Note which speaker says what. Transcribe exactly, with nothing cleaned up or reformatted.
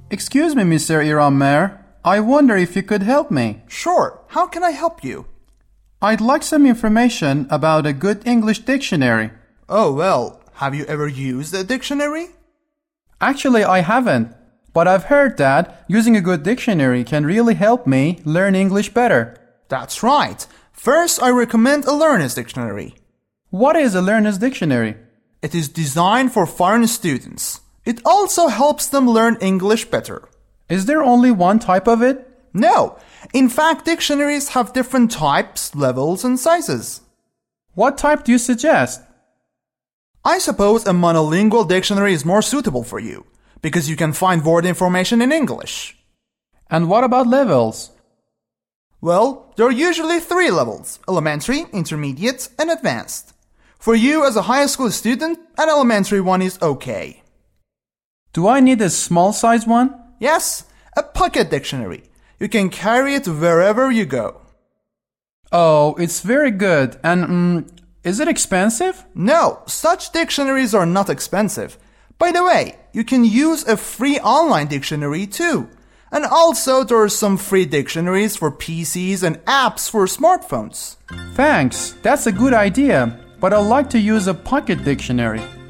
Speaker 1: Excuse me, Mister Iranmer. I wonder if you could help me.
Speaker 2: Sure. How can I help you?
Speaker 1: I'd like some information about a good English dictionary.
Speaker 2: Oh, well, have you ever used a dictionary?
Speaker 1: Actually, I haven't. But I've heard that using a good dictionary can really help me learn English better.
Speaker 2: That's right. First, I recommend a learner's dictionary.
Speaker 1: What is a learner's dictionary?
Speaker 2: It is designed for foreign students. It also helps them learn English better.
Speaker 1: Is there only one type of it?
Speaker 2: No. In fact, dictionaries have different types, levels, and sizes.
Speaker 1: What type do you suggest?
Speaker 2: I suppose a monolingual dictionary is more suitable for you, because you can find word information in English.
Speaker 1: And what about levels?
Speaker 2: Well, there are usually three levels: elementary, intermediate, and advanced. For you as a high school student, an elementary one is okay.
Speaker 1: Do I need a small size one?
Speaker 2: Yes, a pocket dictionary. You can carry it wherever you go.
Speaker 1: Oh, it's very good. And um, is it expensive?
Speaker 2: No, such dictionaries are not expensive. By the way, you can use a free online dictionary too. And also there are some free dictionaries for P Cs and apps for smartphones.
Speaker 1: Thanks, that's a good idea. But I'd like to use a pocket dictionary.